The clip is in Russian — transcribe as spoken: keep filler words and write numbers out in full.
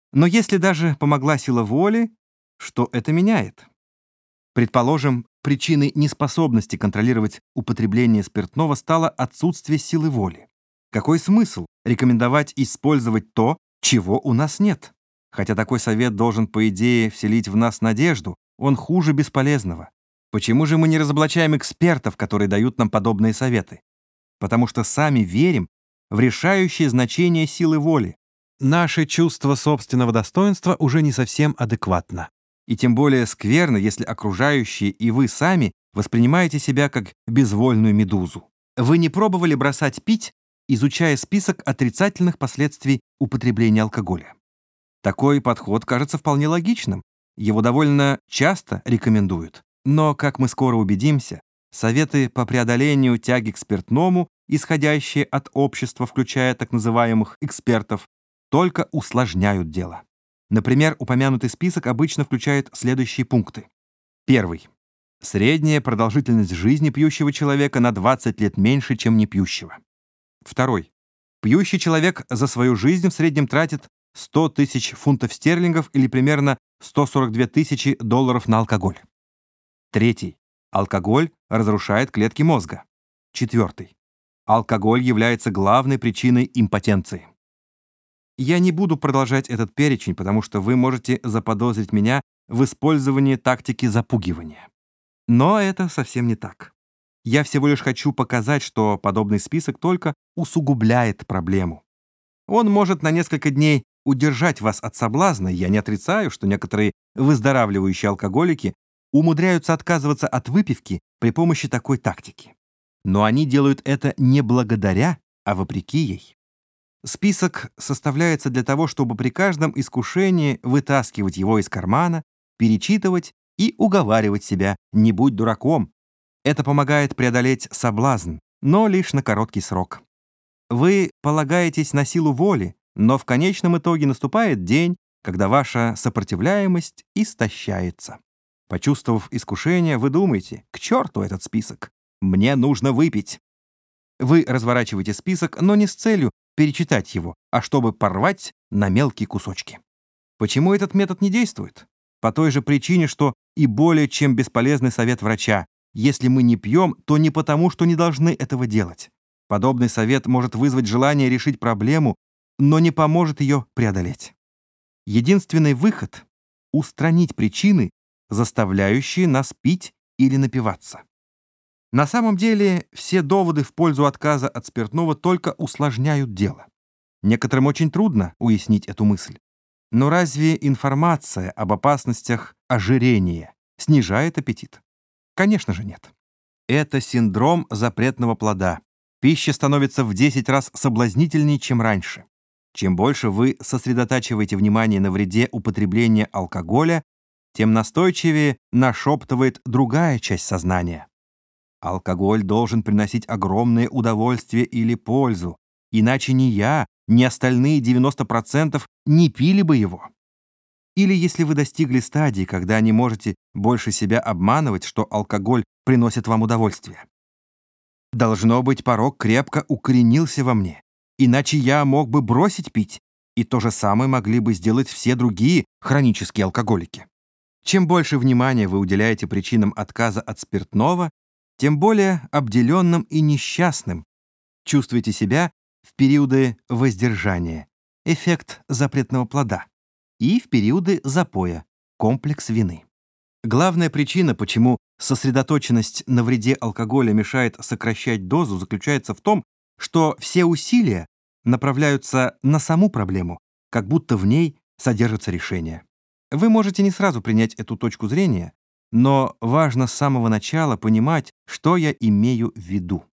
Но если даже помогла сила воли, что это меняет? Предположим, причиной неспособности контролировать употребление спиртного стало отсутствие силы воли. Какой смысл рекомендовать использовать то, чего у нас нет? Хотя такой совет должен, по идее, вселить в нас надежду, он хуже бесполезного. Почему же мы не разоблачаем экспертов, которые дают нам подобные советы? Потому что сами верим в решающее значение силы воли. Наше чувство собственного достоинства уже не совсем адекватно. И тем более скверно, если окружающие и вы сами воспринимаете себя как безвольную медузу. Вы не пробовали бросать пить, изучая список отрицательных последствий употребления алкоголя? Такой подход кажется вполне логичным. Его довольно часто рекомендуют. Но, как мы скоро убедимся, советы по преодолению тяги к спиртному, исходящие от общества, включая так называемых экспертов, только усложняют дело. Например, упомянутый список обычно включает следующие пункты. Первый. Средняя продолжительность жизни пьющего человека на двадцать лет меньше, чем непьющего. Второй. Пьющий человек за свою жизнь в среднем тратит сто тысяч фунтов стерлингов или примерно сто сорок две тысячи долларов на алкоголь. Третий. Алкоголь разрушает клетки мозга. Четвертый. Алкоголь является главной причиной импотенции. Я не буду продолжать этот перечень, потому что вы можете заподозрить меня в использовании тактики запугивания. Но это совсем не так. Я всего лишь хочу показать, что подобный список только усугубляет проблему. Он может на несколько дней удержать вас от соблазна, я не отрицаю, что некоторые выздоравливающие алкоголики умудряются отказываться от выпивки при помощи такой тактики. Но они делают это не благодаря, а вопреки ей. Список составляется для того, чтобы при каждом искушении вытаскивать его из кармана, перечитывать и уговаривать себя: не будь дураком. Это помогает преодолеть соблазн, но лишь на короткий срок. Вы полагаетесь на силу воли, но в конечном итоге наступает день, когда ваша сопротивляемость истощается. Почувствовав искушение, вы думаете: к черту этот список, мне нужно выпить. Вы разворачиваете список, но не с целью перечитать его, а чтобы порвать на мелкие кусочки. Почему этот метод не действует? По той же причине, что и более чем бесполезный совет врача: если мы не пьем, то не потому, что не должны этого делать. Подобный совет может вызвать желание решить проблему, но не поможет ее преодолеть. Единственный выход — устранить причины, заставляющие нас пить или напиваться. На самом деле, все доводы в пользу отказа от спиртного только усложняют дело. Некоторым очень трудно уяснить эту мысль. Но разве информация об опасностях ожирения снижает аппетит? Конечно же нет. Это синдром запретного плода. Пища становится в десять раз соблазнительнее, чем раньше. Чем больше вы сосредотачиваете внимание на вреде употребления алкоголя, тем настойчивее нашептывает другая часть сознания. Алкоголь должен приносить огромное удовольствие или пользу, иначе ни я, ни остальные девяносто процентов не пили бы его. Или если вы достигли стадии, когда не можете больше себя обманывать, что алкоголь приносит вам удовольствие. Должно быть, порок крепко укоренился во мне, иначе я мог бы бросить пить, и то же самое могли бы сделать все другие хронические алкоголики. Чем больше внимания вы уделяете причинам отказа от спиртного, тем более обделенным и несчастным чувствуете себя в периоды воздержания, эффект запретного плода, и в периоды запоя, комплекс вины. Главная причина, почему сосредоточенность на вреде алкоголя мешает сокращать дозу, заключается в том, что все усилия направляются на саму проблему, как будто в ней содержится решение. Вы можете не сразу принять эту точку зрения, но важно с самого начала понимать, что я имею в виду.